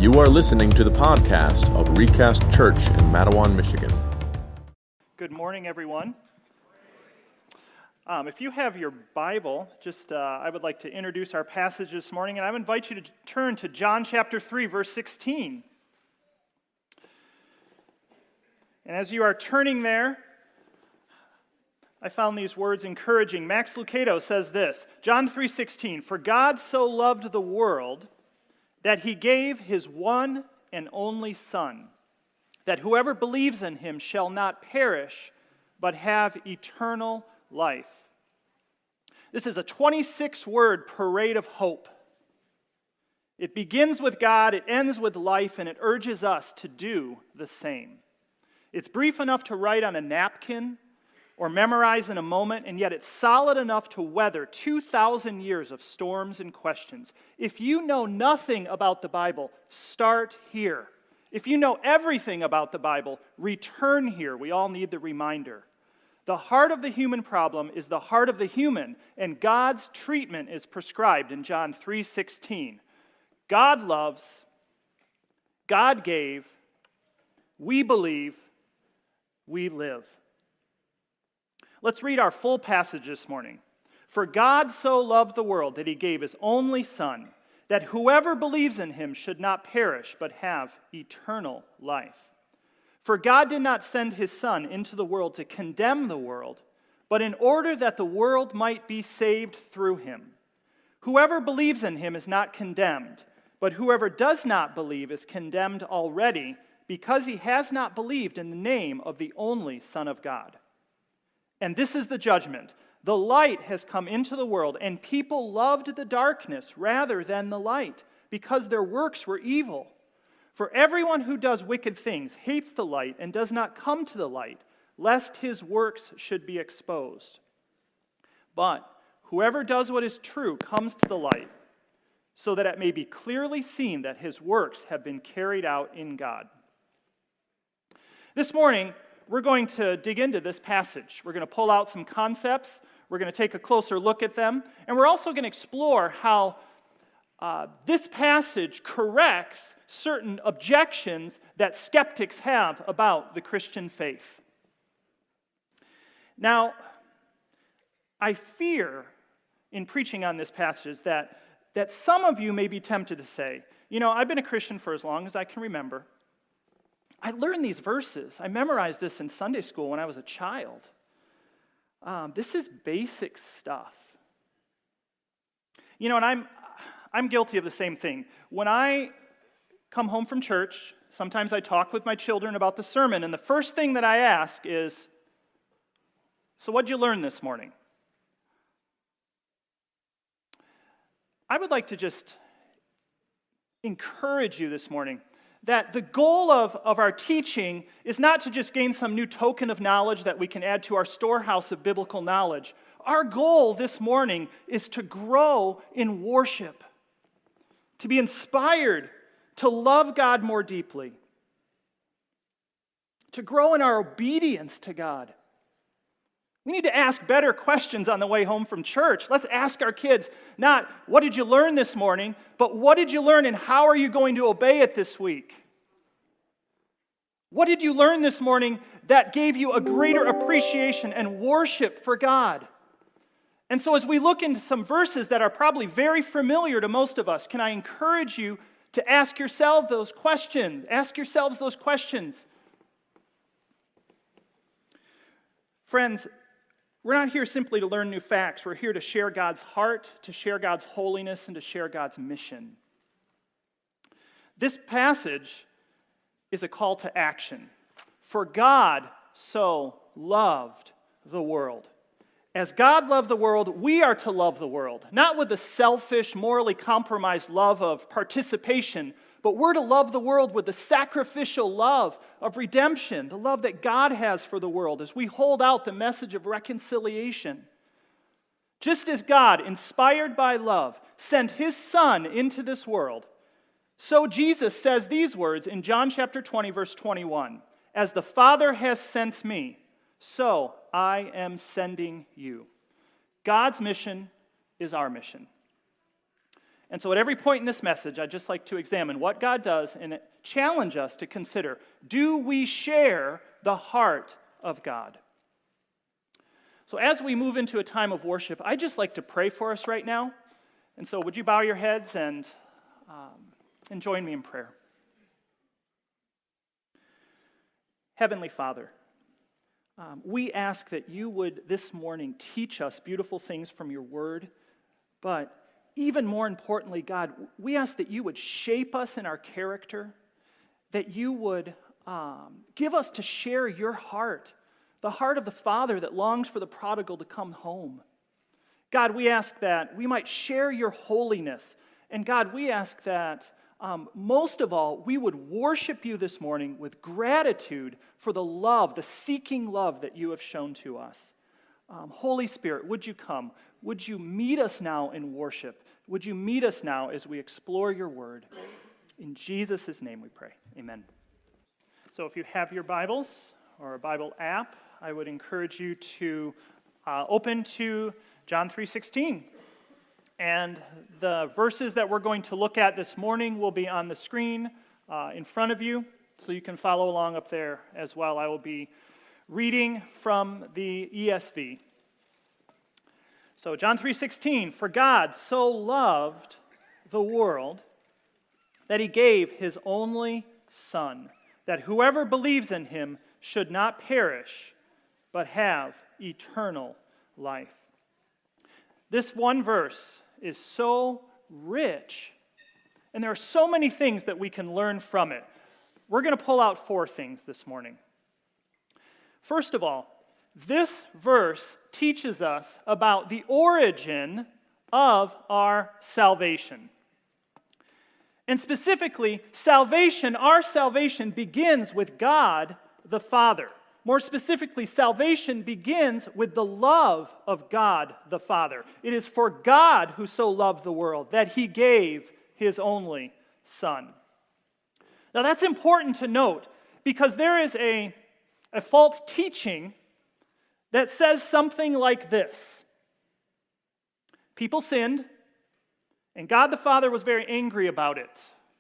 You are listening to the podcast of Recast Church in Matawan, Michigan. Good morning, everyone. If you have your Bible, I would like to introduce our passage this morning, and I would invite you to turn to John chapter 3, verse 16. And as you are turning there, I found these words encouraging. Max Lucado says this, John 3:16, "For God so loved the world that he gave his one and only Son, that whoever believes in him shall not perish, but have eternal life." This is a 26-word parade of hope. It begins with God, it ends with life, and it urges us to do the same. It's brief enough to write on a napkin or memorize in a moment, and yet it's solid enough to weather 2,000 years of storms and questions. If you know nothing about the Bible, start here. If you know everything about the Bible, return here. We all need the reminder. The heart of the human problem is the heart of the human, and God's treatment is prescribed in John 3:16. God loves, God gave, we believe, we live. Let's read our full passage this morning. "For God so loved the world that he gave his only Son, that whoever believes in him should not perish but have eternal life. For God did not send his Son into the world to condemn the world, but in order that the world might be saved through him. Whoever believes in him is not condemned, but whoever does not believe is condemned already, because he has not believed in the name of the only Son of God. And this is the judgment. The light has come into the world, and people loved the darkness rather than the light, because their works were evil. For everyone who does wicked things hates the light and does not come to the light, lest his works should be exposed. But whoever does what is true comes to the light, so that it may be clearly seen that his works have been carried out in God." This morning, we're going to dig into this passage. We're going to pull out some concepts. We're going to take a closer look at them. And we're also going to explore how this passage corrects certain objections that skeptics have about the Christian faith. Now, I fear in preaching on this passage that some of you may be tempted to say, I've been a Christian for as long as I can remember. I learned these verses. I memorized this in Sunday school when I was a child. This is basic stuff. And I'm guilty of the same thing. When I come home from church, sometimes I talk with my children about the sermon, and the first thing that I ask is, "So what'd you learn this morning?" I would like to just encourage you this morning that the goal of our teaching is not to just gain some new token of knowledge that we can add to our storehouse of biblical knowledge. Our goal this morning is to grow in worship, to be inspired to love God more deeply, to grow in our obedience to God. We need to ask better questions on the way home from church. Let's ask our kids, not, "What did you learn this morning?" but "What did you learn and how are you going to obey it this week?" What did you learn this morning that gave you a greater appreciation and worship for God? And so as we look into some verses that are probably very familiar to most of us, can I encourage you to ask yourselves those questions? Ask yourselves those questions. Friends, we're not here simply to learn new facts. We're here to share God's heart, to share God's holiness, and to share God's mission. This passage is a call to action. For God so loved the world. As God loved the world, we are to love the world, not with the selfish, morally compromised love of participation, but we're to love the world with the sacrificial love of redemption, the love that God has for the world as we hold out the message of reconciliation. Just as God, inspired by love, sent his Son into this world, so Jesus says these words in John chapter 20, verse 21, "As the Father has sent me, so I am sending you." God's mission is our mission. And so at every point in this message, I'd just like to examine what God does and challenge us to consider, do we share the heart of God? So as we move into a time of worship, I'd just like to pray for us right now. And so would you bow your heads and join me in prayer? Heavenly Father, we ask that you would this morning teach us beautiful things from your word, but even more importantly, God, we ask that you would shape us in our character, that you would give us to share your heart, the heart of the Father that longs for the prodigal to come home. God, we ask that we might share your holiness. And God, we ask that most of all, we would worship you this morning with gratitude for the love, the seeking love that you have shown to us. Holy Spirit, would you come? Would you meet us now in worship? Would you meet us now as we explore your word? In Jesus' name we pray. Amen. So if you have your Bibles or a Bible app, I would encourage you to open to John 3:16. And the verses that we're going to look at this morning will be on the screen in front of you, so you can follow along up there as well. I will be reading from the ESV. So John 3:16, for God so loved the world that he gave his only Son, that whoever believes in him should not perish, but have eternal life. This one verse is so rich, and there are so many things that we can learn from it. We're going to pull out 4 things this morning. First of all, this verse teaches us about the origin of our salvation. And specifically, our salvation begins with God the Father. More specifically, salvation begins with the love of God the Father. It is for God who so loved the world that he gave his only Son. Now that's important to note because there is a false teaching that says something like this. People sinned, and God the Father was very angry about it.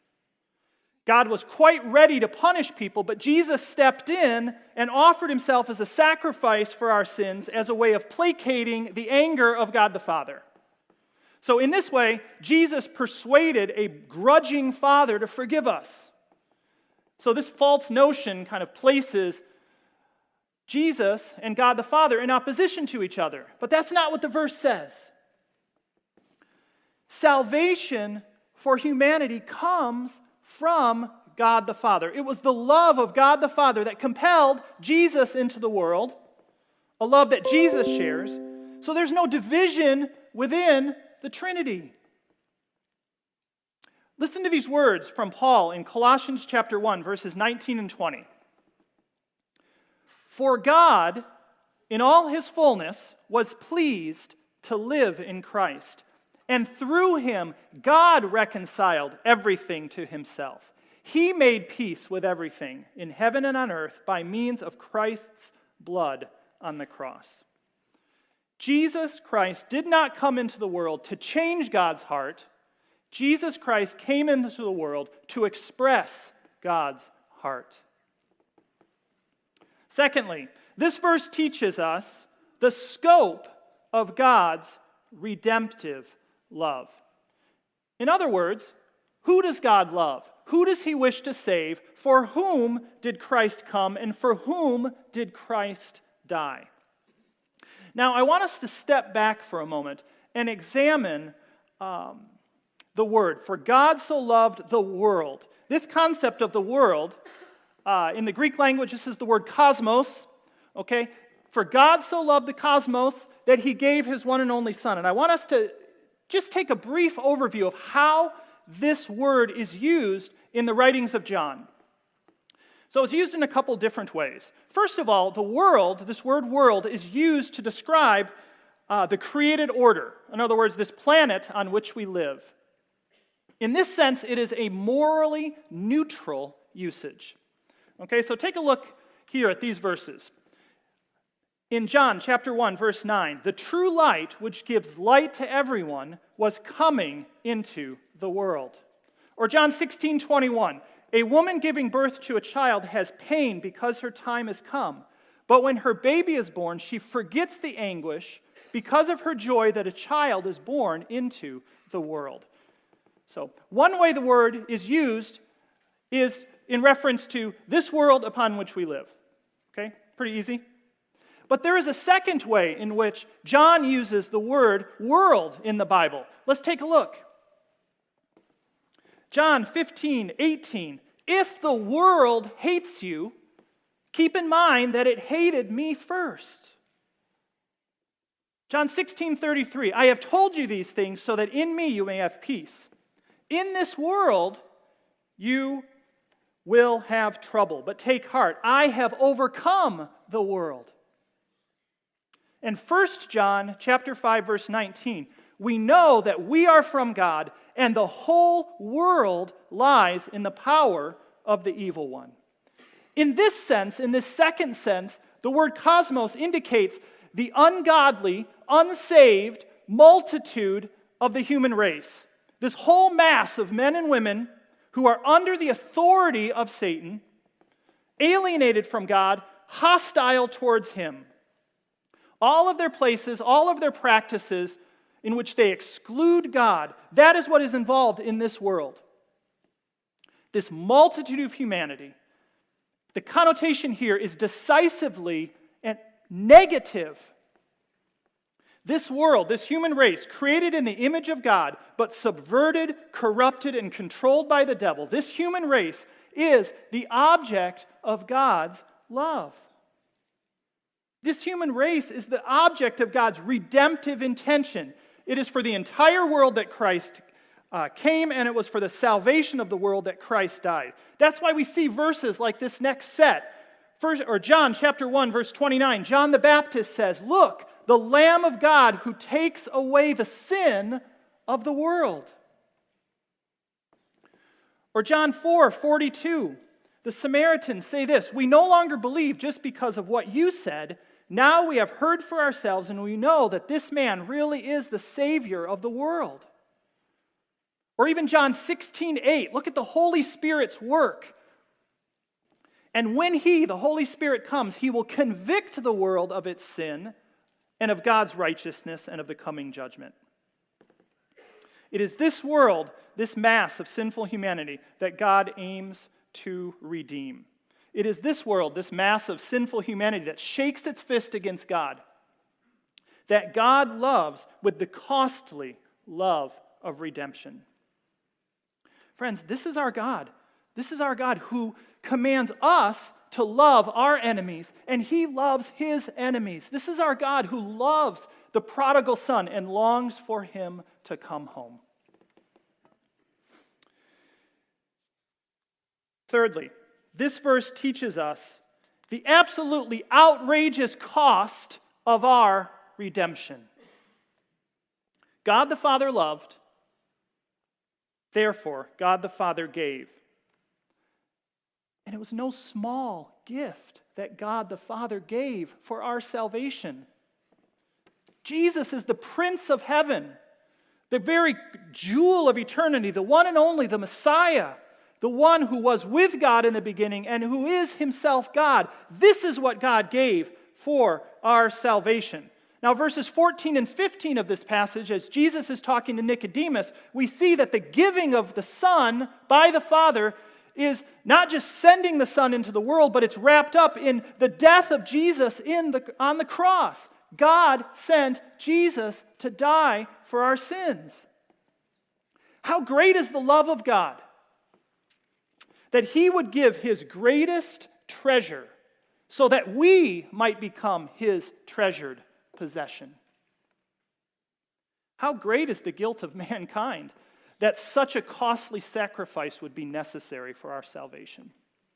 God was quite ready to punish people, but Jesus stepped in and offered himself as a sacrifice for our sins as a way of placating the anger of God the Father. So in this way, Jesus persuaded a grudging Father to forgive us. So this false notion kind of places Jesus and God the Father in opposition to each other. But that's not what the verse says. Salvation for humanity comes from God the Father. It was the love of God the Father that compelled Jesus into the world, a love that Jesus shares. So there's no division within the Trinity. Listen to these words from Paul in Colossians chapter 1, verses 19 and 20. For God, in all his fullness, was pleased to live in Christ, and through him God reconciled everything to himself. He made peace with everything in heaven and on earth by means of Christ's blood on the cross. Jesus Christ did not come into the world to change God's heart. Jesus Christ came into the world to express God's heart. Secondly, this verse teaches us the scope of God's redemptive love. In other words, who does God love? Who does he wish to save? For whom did Christ come? And for whom did Christ die? Now, I want us to step back for a moment and examine the word. For God so loved the world. This concept of the world, in the Greek language, this is the word cosmos. Okay? For God so loved the cosmos that he gave his one and only Son. And I want us to just take a brief overview of how this word is used in the writings of John. So it's used in a couple different ways. First of all, the world, this word world, is used to describe the created order. In other words, this planet on which we live. In this sense, it is a morally neutral usage. Okay, so take a look here at these verses. In John chapter 1, verse 9, the true light, which gives light to everyone, was coming into the world. Or John 16:21, a woman giving birth to a child has pain because her time has come. But when her baby is born, she forgets the anguish because of her joy that a child is born into the world. So, one way the word is used is in reference to this world upon which we live. Okay? Pretty easy. But there is a second way in which John uses the word world in the Bible. Let's take a look. John 15:18. If the world hates you, keep in mind that it hated me first. John 16:33. I have told you these things so that in me you may have peace. In this world you will have trouble, but take heart. I have overcome the world. In 1 John chapter 5, verse 19, we know that we are from God, and the whole world lies in the power of the evil one. In this sense, in this second sense, the word cosmos indicates the ungodly, unsaved multitude of the human race. This whole mass of men and women who are under the authority of Satan, alienated from God, hostile towards him. All of their places, all of their practices in which they exclude God, that is what is involved in this world. This multitude of humanity. The connotation here is decisively and negative. This world, this human race, created in the image of God, but subverted, corrupted, and controlled by the devil, this human race is the object of God's love. This human race is the object of God's redemptive intention. It is for the entire world that Christ came, and it was for the salvation of the world that Christ died. That's why we see verses like this next set. John chapter 1, verse 29, John the Baptist says, "Look, the Lamb of God who takes away the sin of the world." Or John 4:42, the Samaritans say this, "We no longer believe just because of what you said. Now we have heard for ourselves, and we know that this man really is the Savior of the world." Or even John 16:8, look at the Holy Spirit's work. "And when He, the Holy Spirit, comes, He will convict the world of its sin and of God's righteousness and of the coming judgment." It is this world, this mass of sinful humanity, that God aims to redeem. It is this world, this mass of sinful humanity that shakes its fist against God, that God loves with the costly love of redemption. Friends, this is our God. This is our God who commands us to love our enemies, and He loves His enemies. This is our God who loves the prodigal son and longs for him to come home. Thirdly, this verse teaches us the absolutely outrageous cost of our redemption. God the Father loved, therefore God the Father gave. And it was no small gift that God the Father gave for our salvation. Jesus is the Prince of Heaven, the very jewel of eternity, the one and only, the Messiah, the one who was with God in the beginning and who is Himself God. This is what God gave for our salvation. Now, verses 14 and 15 of this passage, as Jesus is talking to Nicodemus, we see that the giving of the Son by the Father is not just sending the Son into the world, but it's wrapped up in the death of Jesus on the cross. God sent Jesus to die for our sins. How great is the love of God that He would give His greatest treasure so that we might become His treasured possession. How great is the guilt of mankind that such a costly sacrifice would be necessary for our salvation.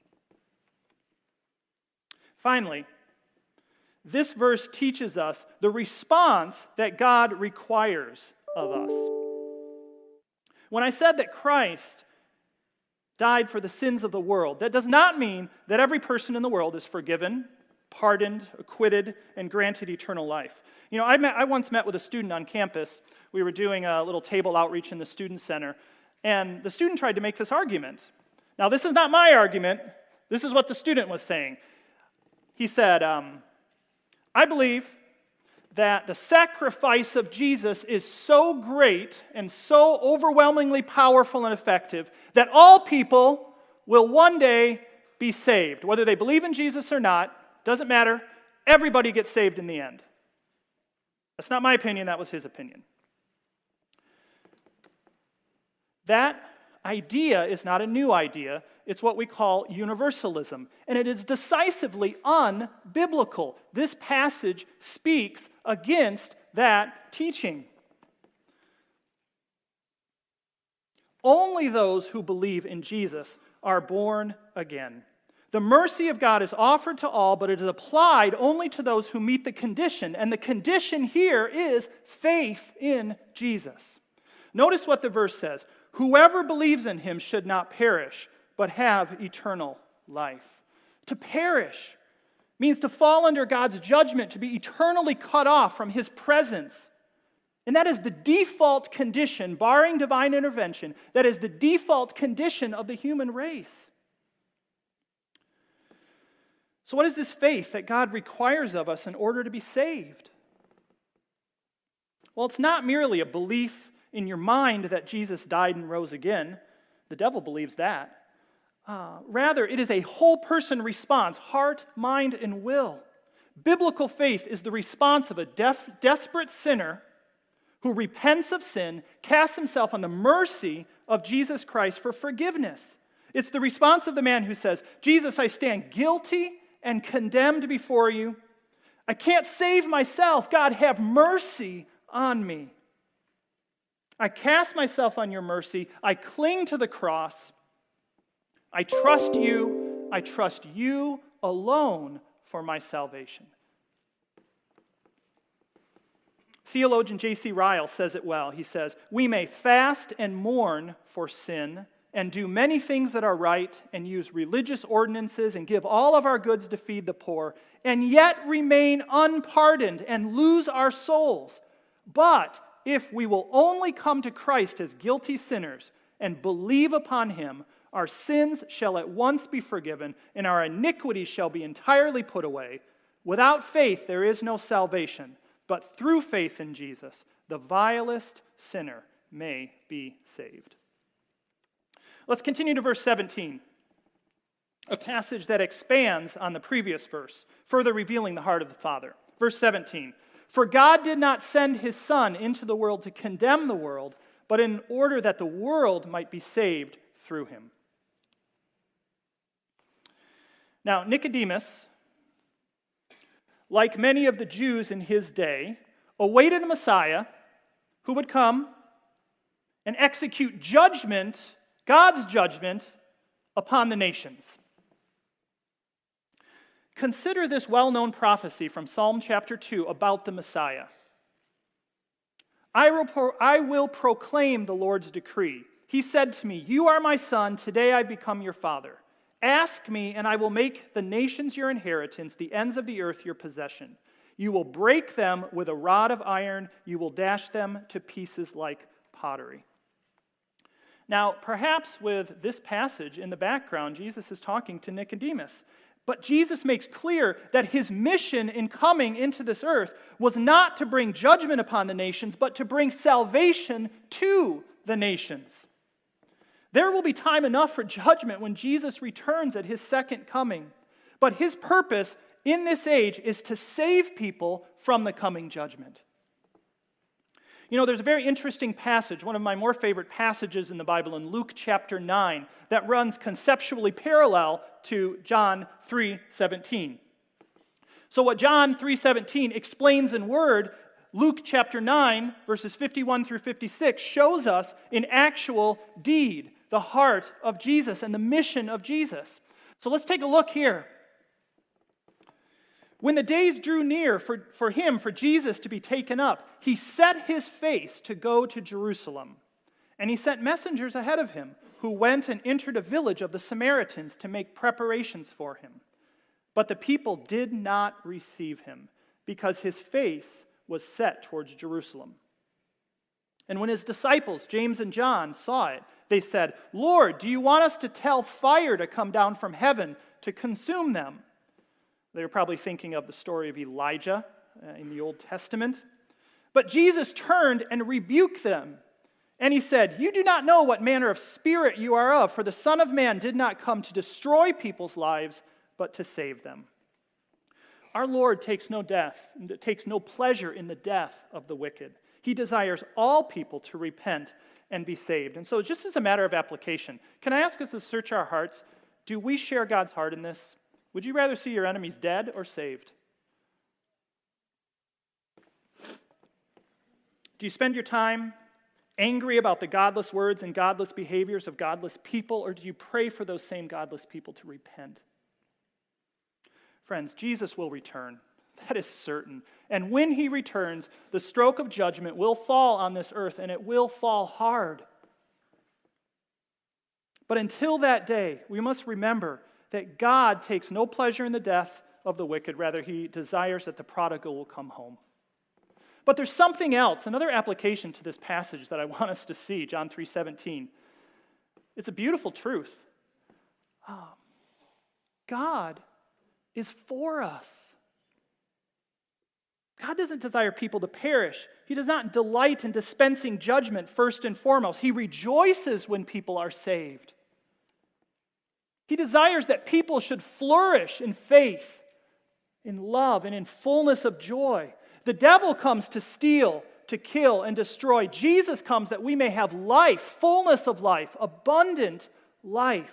Finally, this verse teaches us the response that God requires of us. When I said that Christ died for the sins of the world, that does not mean that every person in the world is forgiven pardoned, acquitted, and granted eternal life. You know, I once met with a student on campus. We were doing a little table outreach in the student center, and the student tried to make this argument. Now, this is not my argument. This is what the student was saying. He said, I believe that the sacrifice of Jesus is so great and so overwhelmingly powerful and effective that all people will one day be saved. Whether they believe in Jesus or not, doesn't matter. Everybody gets saved in the end. That's not my opinion, that was his opinion. That idea is not a new idea. It's what we call universalism, and it is decisively unbiblical. This passage speaks against that teaching. Only those who believe in Jesus are born again. The mercy of God is offered to all, but it is applied only to those who meet the condition, and the condition here is faith in Jesus. Notice what the verse says. Whoever believes in him should not perish, but have eternal life. To perish means to fall under God's judgment, to be eternally cut off from his presence. And that is the default condition, barring divine intervention, that is the default condition of the human race. So what is this faith that God requires of us in order to be saved? Well, it's not merely a belief in your mind that Jesus died and rose again. The devil believes that. Rather, it is a whole person response, heart, mind, and will. Biblical faith is the response of a desperate sinner who repents of sin, casts himself on the mercy of Jesus Christ for forgiveness. It's the response of the man who says, Jesus, I stand guilty and condemned before you. I can't save myself. God, have mercy on me. I cast myself on your mercy. I cling to the cross. I trust you alone for my salvation. Theologian J.C. Ryle says it well. He says, we may fast and mourn for sin and do many things that are right and use religious ordinances and give all of our goods to feed the poor and yet remain unpardoned and lose our souls. But if we will only come to Christ as guilty sinners and believe upon him, our sins shall at once be forgiven, and our iniquities shall be entirely put away. Without faith there is no salvation, but through faith in Jesus, the vilest sinner may be saved. Let's continue to verse 17, a passage that expands on the previous verse, further revealing the heart of the Father. Verse 17, for God did not send his Son into the world to condemn the world, but in order that the world might be saved through him. Now, Nicodemus, like many of the Jews in his day, awaited a Messiah who would come and execute judgment, God's judgment, upon the nations. Consider this well-known prophecy from Psalm chapter 2 about the Messiah. I will proclaim the Lord's decree. He said to me, you are my son, today I become your father. Ask me, and I will make the nations your inheritance, the ends of the earth your possession. You will break them with a rod of iron. You will dash them to pieces like pottery. Now, perhaps with this passage in the background, Jesus is talking to Nicodemus. But Jesus makes clear that his mission in coming into this earth was not to bring judgment upon the nations, but to bring salvation to the nations. There will be time enough for judgment when Jesus returns at his second coming. But his purpose in this age is to save people from the coming judgment. You know, there's a very interesting passage, one of my more favorite passages in the Bible, in Luke chapter 9, that runs conceptually parallel to John 3:17. So what John 3:17 explains in word, Luke chapter 9, verses 51 through 56, shows us in actual deed the heart of Jesus and the mission of Jesus. So let's take a look here. When the days drew near for Jesus to be taken up, he set his face to go to Jerusalem. And he sent messengers ahead of him, who went and entered a village of the Samaritans to make preparations for him. But the people did not receive him, because his face was set towards Jerusalem. And when his disciples, James and John, saw it, they said, "Lord, do you want us to tell fire to come down from heaven to consume them?" They were probably thinking of the story of Elijah in the Old Testament. But Jesus turned and rebuked them. And he said, "You do not know what manner of spirit you are of, for the Son of Man did not come to destroy people's lives, but to save them." Our Lord takes no pleasure in the death of the wicked. He desires all people to repent and be saved. And so just as a matter of application, can I ask us to search our hearts? Do we share God's heart in this? Would you rather see your enemies dead or saved? Do you spend your time angry about the godless words and godless behaviors of godless people, or do you pray for those same godless people to repent? Friends, Jesus will return. That is certain. And when he returns, the stroke of judgment will fall on this earth, and it will fall hard. But until that day, we must remember that God takes no pleasure in the death of the wicked. Rather, he desires that the prodigal will come home. But there's something else, another application to this passage that I want us to see, John 3:17. It's a beautiful truth. God is for us. God doesn't desire people to perish. He does not delight in dispensing judgment first and foremost. He rejoices when people are saved. He desires that people should flourish in faith, in love, and in fullness of joy. The devil comes to steal, to kill, and destroy. Jesus comes that we may have life, fullness of life, abundant life.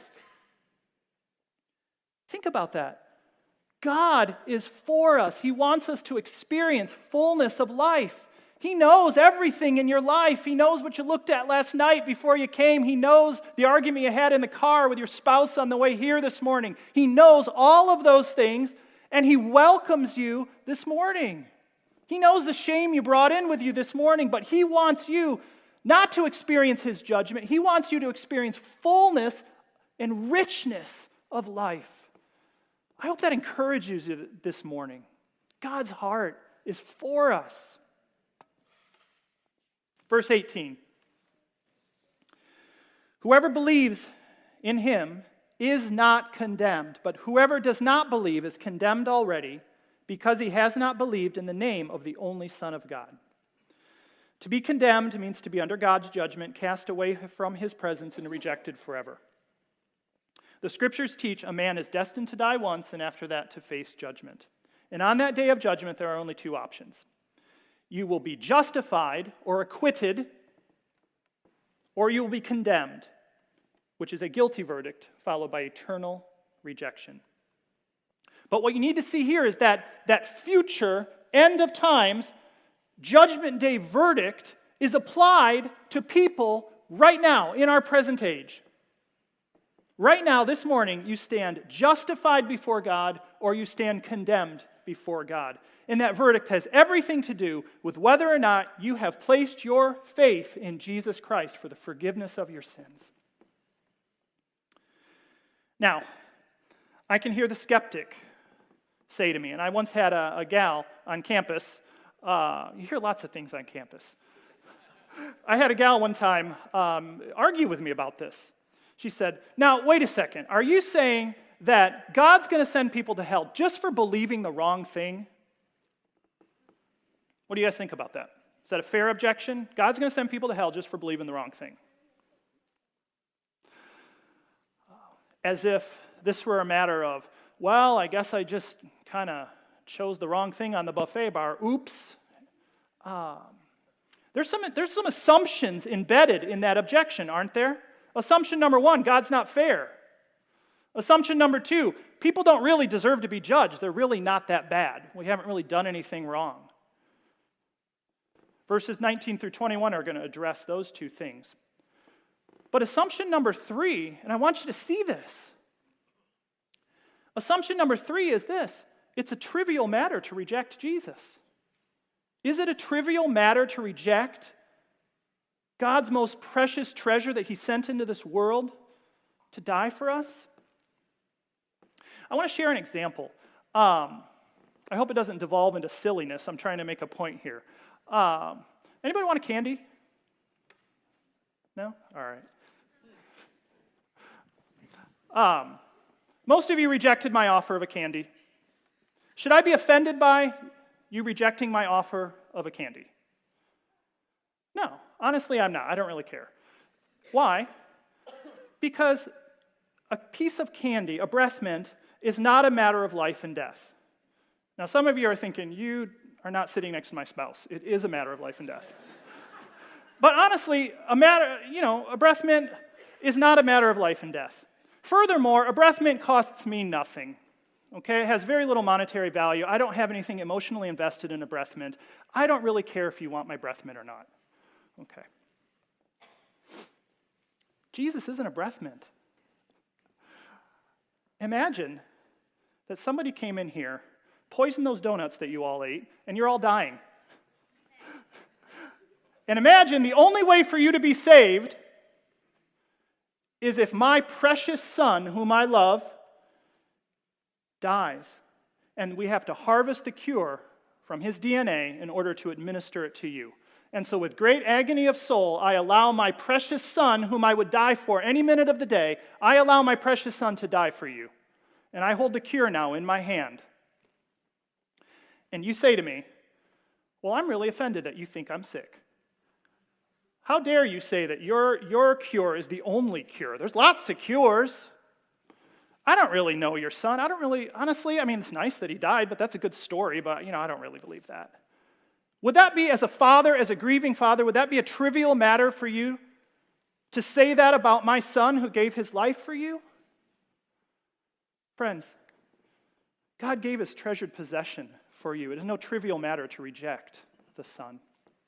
Think about that. God is for us. He wants us to experience fullness of life. He knows everything in your life. He knows what you looked at last night before you came. He knows the argument you had in the car with your spouse on the way here this morning. He knows all of those things, and he welcomes you this morning. He knows the shame you brought in with you this morning, but he wants you not to experience his judgment. He wants you to experience fullness and richness of life. I hope that encourages you this morning. God's heart is for us. Verse 18. Whoever believes in him is not condemned, but whoever does not believe is condemned already, because he has not believed in the name of the only Son of God. To be condemned means to be under God's judgment, cast away from his presence, and rejected forever. The scriptures teach a man is destined to die once, and after that to face judgment. And on that day of judgment, there are only two options. You will be justified or acquitted, or you will be condemned, which is a guilty verdict followed by eternal rejection. But what you need to see here is that future end of times judgment day verdict is applied to people right now in our present age. Right now, this morning, you stand justified before God or you stand condemned before God. And that verdict has everything to do with whether or not you have placed your faith in Jesus Christ for the forgiveness of your sins. Now, I can hear the skeptic say to me, and I once had a gal on campus. You hear lots of things on campus. I had a gal one time argue with me about this. She said, "Now, wait a second. Are you saying that God's going to send people to hell just for believing the wrong thing?" What do you guys think about that? Is that a fair objection? God's going to send people to hell just for believing the wrong thing. As if this were a matter of, well, I guess I just kind of chose the wrong thing on the buffet bar. Oops. There's some assumptions embedded in that objection, aren't there? Assumption number one, God's not fair. Assumption number two, people don't really deserve to be judged. They're really not that bad. We haven't really done anything wrong. Verses 19 through 21 are going to address those two things. But assumption number three, and I want you to see this. Assumption number three is this: it's a trivial matter to reject Jesus. Is it a trivial matter to reject God's most precious treasure that he sent into this world to die for us? I want to share an example. I hope it doesn't devolve into silliness. I'm trying to make a point here. Anybody want a candy? No? All right. Most of you rejected my offer of a candy. Should I be offended by you rejecting my offer of a candy? No, honestly, I'm not. I don't really care. Why? Because a piece of candy, a breath mint, is not a matter of life and death. Now, some of you are thinking, you are not sitting next to my spouse. It is a matter of life and death. But honestly, a breath mint is not a matter of life and death. Furthermore, a breath mint costs me nothing. Okay, it has very little monetary value. I don't have anything emotionally invested in a breath mint. I don't really care if you want my breath mint or not. Okay. Jesus isn't a breath mint. Imagine that somebody came in here, poisoned those donuts that you all ate, and you're all dying. And imagine the only way for you to be saved is if my precious son, whom I love, dies. And we have to harvest the cure from his DNA in order to administer it to you. And so with great agony of soul, I allow my precious son, whom I would die for any minute of the day, I allow my precious son to die for you. And I hold the cure now in my hand. And you say to me, well, I'm really offended that you think I'm sick. How dare you say that your cure is the only cure? There's lots of cures. I don't really know your son. Honestly, it's nice that he died, but that's a good story, but, I don't really believe that. Would that be, as a father, as a grieving father, would that be a trivial matter for you to say that about my son who gave his life for you? Friends, God gave his treasured possession for you. It is no trivial matter to reject the Son.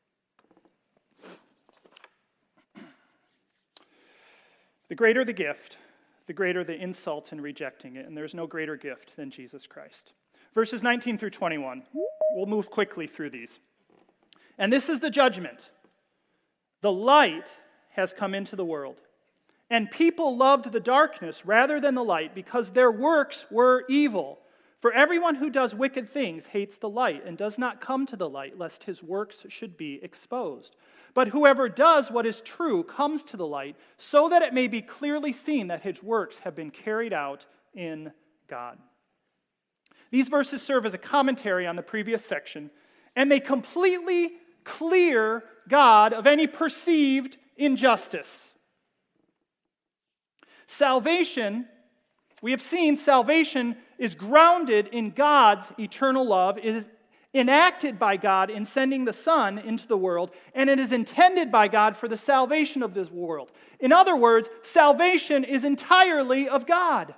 The greater the gift, the greater the insult in rejecting it, and there's no greater gift than Jesus Christ. Verses 19 through 21. We'll move quickly through these. And this is the judgment. The light has come into the world, and people loved the darkness rather than the light because their works were evil. For everyone who does wicked things hates the light and does not come to the light, lest his works should be exposed. But whoever does what is true comes to the light, so that it may be clearly seen that his works have been carried out in God. These verses serve as a commentary on the previous section, and they completely clear God of any perceived injustice. Salvation, we have seen salvation is grounded in God's eternal love, it is enacted by God in sending the Son into the world, and it is intended by God for the salvation of this world. In other words, salvation is entirely of God.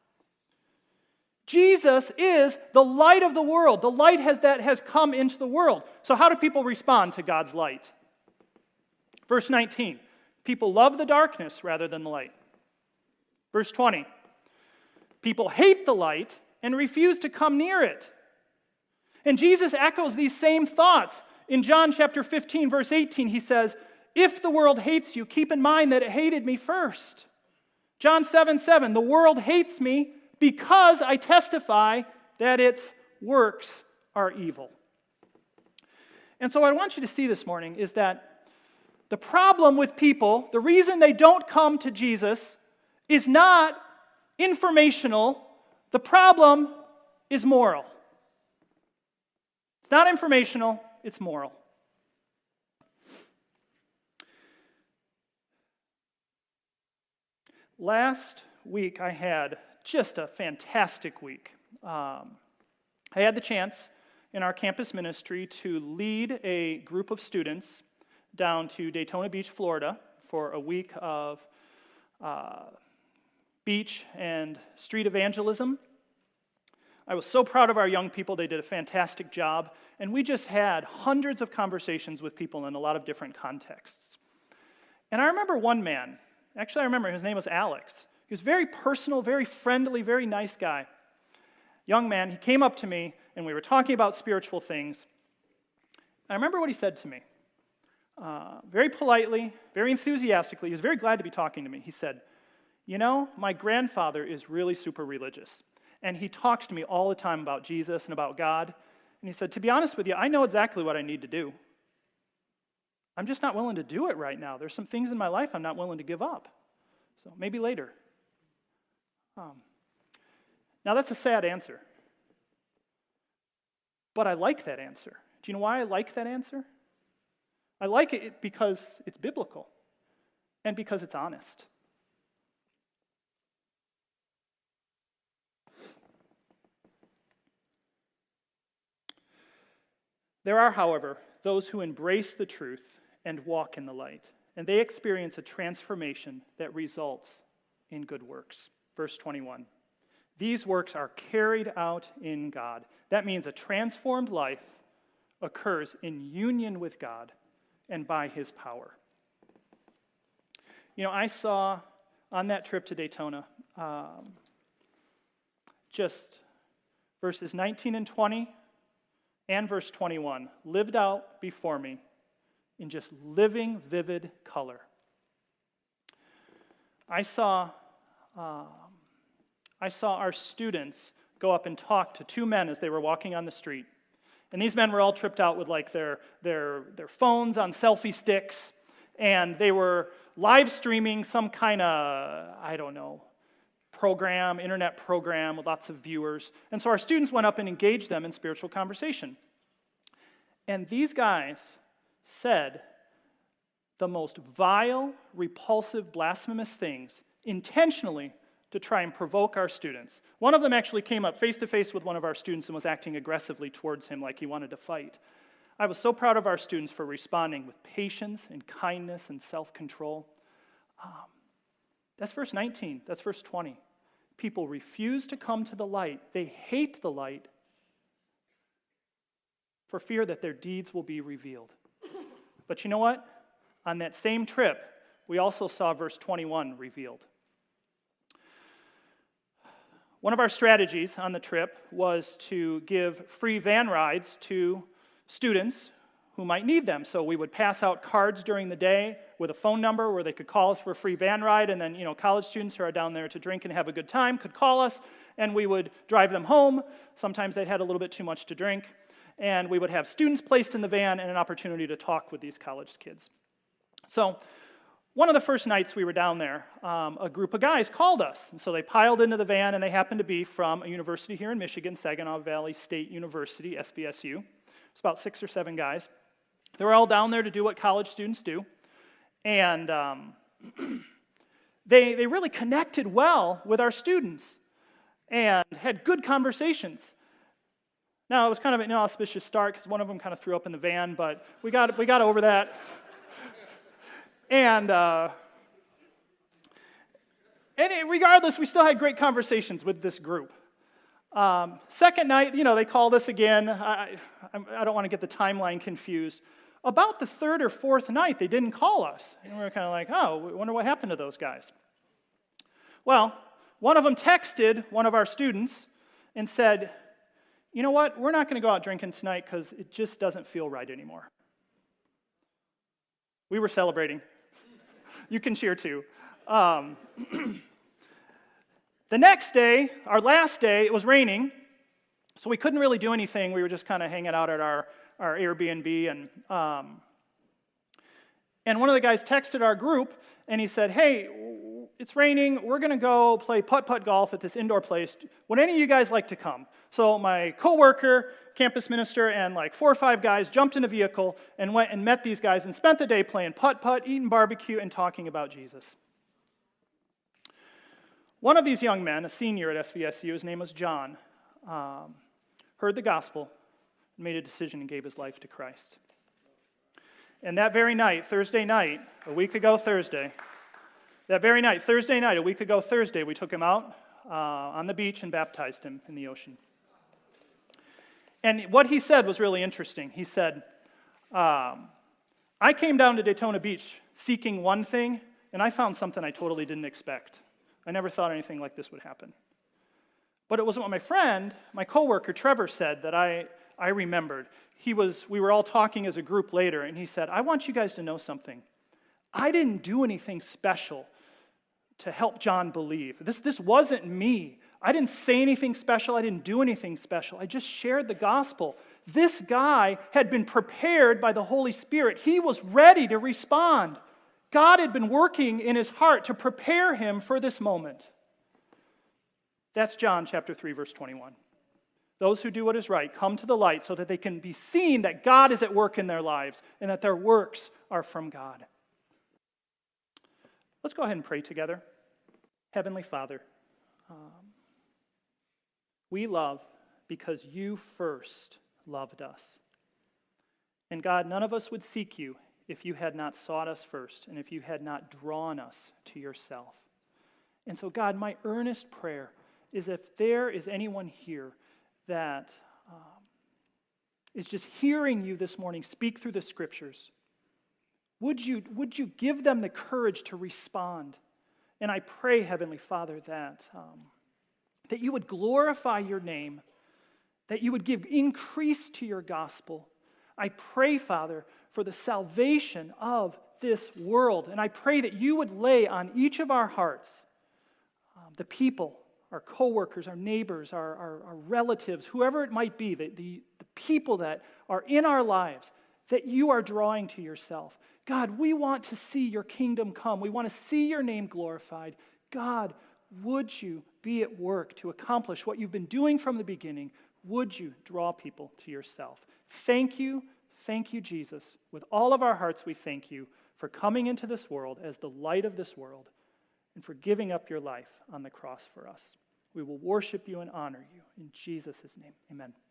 Jesus is the light of the world, the light that has come into the world. So how do people respond to God's light? Verse 19, people love the darkness rather than the light. Verse 20, people hate the light and refuse to come near it. And Jesus echoes these same thoughts. In John chapter 15, verse 18, he says, if the world hates you, keep in mind that it hated me first. John 7:7, the world hates me because I testify that its works are evil. And so what I want you to see this morning is that the problem with people, the reason they don't come to Jesus, is not informational. The problem is moral. It's not informational, it's moral. Last week I had just a fantastic week. I had the chance in our campus ministry to lead a group of students down to Daytona Beach, Florida for a week of beach and street evangelism. I was so proud of our young people. They did a fantastic job. And we just had hundreds of conversations with people in a lot of different contexts. And I remember one man. Actually, I remember his name was Alex. He was very personal, very friendly, very nice guy. Young man, he came up to me, and we were talking about spiritual things. I remember what he said to me. Very politely, very enthusiastically. He was very glad to be talking to me. He said, my grandfather is really super religious. And he talks to me all the time about Jesus and about God. And he said, to be honest with you, I know exactly what I need to do. I'm just not willing to do it right now. There's some things in my life I'm not willing to give up. So maybe later. Now that's a sad answer. But I like that answer. Do you know why I like that answer? I like it because it's biblical and because it's honest. There are, however, those who embrace the truth and walk in the light, and they experience a transformation that results in good works. Verse 21. These works are carried out in God. That means a transformed life occurs in union with God and by his power. You know, I saw on that trip to Daytona just verses 19 and 20 and verse 21 lived out before me in just living, vivid color. I saw our students go up and talk to two men as they were walking on the street. And these men were all tripped out with like their phones on selfie sticks, and they were live streaming some kind of, I don't know, program, internet program with lots of viewers. And so our students went up and engaged them in spiritual conversation. And these guys said the most vile, repulsive, blasphemous things intentionally to try and provoke our students. One of them actually came up face to face with one of our students and was acting aggressively towards him like he wanted to fight. I was so proud of our students for responding with patience and kindness and self-control. That's verse 19. That's verse 20. People refuse to come to the light. They hate the light for fear that their deeds will be revealed. But you know what? On that same trip, we also saw verse 21 revealed. One of our strategies on the trip was to give free van rides to students who might need them. So we would pass out cards during the day with a phone number where they could call us for a free van ride, and then, college students who are down there to drink and have a good time could call us, and we would drive them home. Sometimes they'd had a little bit too much to drink, and we would have students placed in the van and an opportunity to talk with these college kids. So one of the first nights we were down there, a group of guys called us, and so they piled into the van, and they happened to be from a university here in Michigan, Saginaw Valley State University, SVSU. It's about 6 or 7 guys. They were all down there to do what college students do, and they really connected well with our students and had good conversations. Now, it was kind of an inauspicious start because one of them kind of threw up in the van, but we got over that. And regardless, we still had great conversations with this group. Second night, they called us again. I don't want to get the timeline confused. About the third or fourth night, they didn't call us. And we were kind of like, oh, we wonder what happened to those guys. Well, one of them texted one of our students and said, you know what, we're not going to go out drinking tonight because it just doesn't feel right anymore. We were celebrating. You can cheer too. The next day, our last day, it was raining, so we couldn't really do anything. We were just kind of hanging out at our Airbnb, and one of the guys texted our group, and he said, hey, it's raining, we're going to go play putt-putt golf at this indoor place. Would any of you guys like to come? So my coworker, campus minister, and like 4 or 5 guys jumped in a vehicle and went and met these guys and spent the day playing putt-putt, eating barbecue, and talking about Jesus. One of these young men, a senior at SVSU, his name was John, heard the gospel, made a decision, and gave his life to Christ. And that very night, Thursday night, a week ago Thursday, we took him out on the beach and baptized him in the ocean. And what he said was really interesting. He said, I came down to Daytona Beach seeking one thing, and I found something I totally didn't expect. I never thought anything like this would happen. But it wasn't what my friend, my coworker Trevor, said that I remembered. We were all talking as a group later, and he said, I want you guys to know something. I didn't do anything special to help John believe. This wasn't me. I didn't say anything special. I didn't do anything special. I just shared the gospel. This guy had been prepared by the Holy Spirit. He was ready to respond. God had been working in his heart to prepare him for this moment. That's John chapter 3, verse 21. Those who do what is right come to the light so that they can be seen that God is at work in their lives and that their works are from God. Let's go ahead and pray together. Heavenly Father, we love because you first loved us. And God, none of us would seek you if you had not sought us first and if you had not drawn us to yourself. And so, God, my earnest prayer is if there is anyone here that is just hearing you this morning speak through the Scriptures, would you give them the courage to respond? And I pray, Heavenly Father, that you would glorify your name, that you would give increase to your gospel. I pray, Father, for the salvation of this world. And I pray that you would lay on each of our hearts the people, our coworkers, our neighbors, our relatives, whoever it might be, the people that are in our lives, that you are drawing to yourself. God, we want to see your kingdom come. We want to see your name glorified. God, would you be at work to accomplish what you've been doing from the beginning? Would you draw people to yourself? Thank you, Jesus. With all of our hearts, we thank you for coming into this world as the light of this world and for giving up your life on the cross for us. We will worship you and honor you. In Jesus' name, amen.